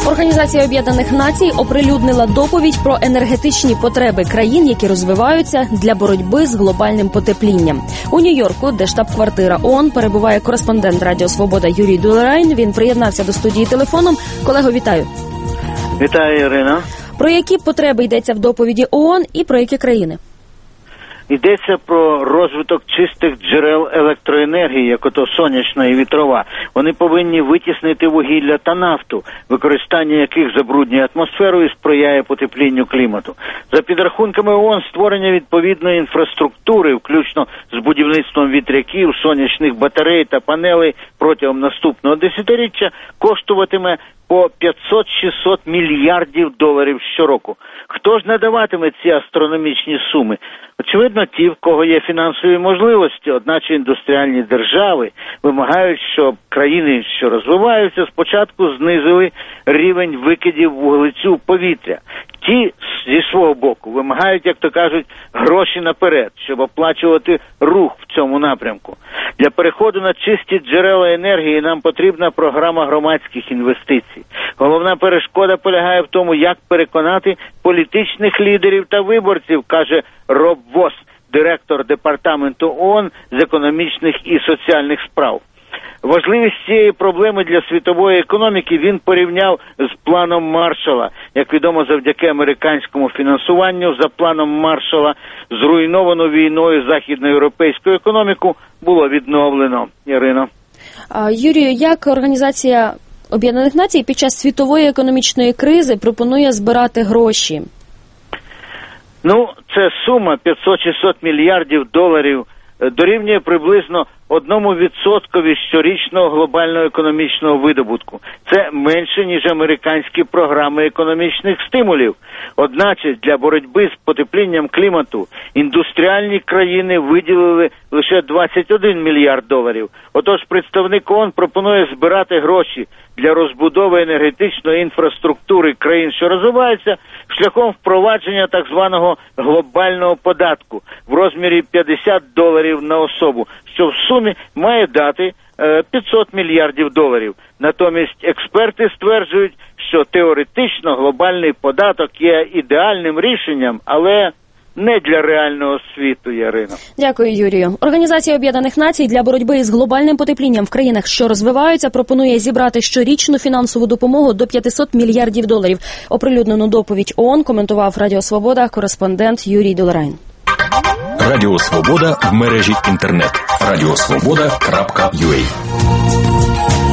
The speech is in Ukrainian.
Організація Об'єднаних Націй оприлюднила доповідь про енергетичні потреби країн, які розвиваються, для боротьби з глобальним потеплінням. У Нью-Йорку, де штаб-квартира ООН, перебуває кореспондент Радіо Свобода Юрій Дулерайн. Він приєднався до студії телефоном. Колего, вітаю. Вітаю, Ірина. Про які потреби йдеться в доповіді ООН і про які країни? Йдеться про розвиток чистих джерел електроенергії, як ото сонячна і вітрова. Вони повинні витіснити вугілля та нафту, використання яких забруднює атмосферу і сприяє потеплінню клімату. За підрахунками ООН, створення відповідної інфраструктури, включно з будівництвом вітряків, сонячних батарей та панелей протягом наступного десятиріччя, коштуватиме по 500-600 мільярдів доларів щороку. Хто ж надаватиме ці астрономічні суми? Очевидно, ті, в кого є фінансові можливості, одначе індустріальні держави вимагають, щоб країни, що розвиваються, спочатку знизили рівень викидів вуглецю в повітря. Ті, зі свого боку, вимагають, як то кажуть, гроші наперед, щоб оплачувати рух в цьому напрямку. Для переходу на чисті джерела енергії нам потрібна програма громадських інвестицій. Головна перешкода полягає в тому, як переконати політичних лідерів та виборців, каже Роб Восс, директор департаменту ООН з економічних і соціальних справ. Важливість цієї проблеми для світової економіки він порівняв з планом Маршалла. Як відомо, завдяки американському фінансуванню за планом Маршалла зруйновану війною західноєвропейську економіку було відновлено. Ірино. Юрію, як Організація Об'єднаних Націй під час світової економічної кризи пропонує збирати гроші? Це сума 500-600 мільярдів доларів дорівнює приблизно 1% щорічного глобального економічного видобутку. Це менше, ніж американські програми економічних стимулів. Одначе для боротьби з потеплінням клімату індустріальні країни виділили лише 21 мільярд доларів. Отож, представник ООН пропонує збирати гроші для розбудови енергетичної інфраструктури країн, що розвиваються, шляхом впровадження так званого глобального податку в розмірі $50 на особу, що в сумі має дати 500 мільярдів доларів. Натомість експерти стверджують, що теоретично глобальний податок є ідеальним рішенням, але не для реального світу, Ярино. Дякую, Юрію. Організація Об'єднаних Націй для боротьби із глобальним потеплінням в країнах, що розвиваються, пропонує зібрати щорічну фінансову допомогу до 500 мільярдів доларів. Оприлюднену доповідь ООН коментував Радіо Свобода кореспондент Юрій Дулерайн. Радіо Свобода в мережі інтернет. Радіосвобода.ua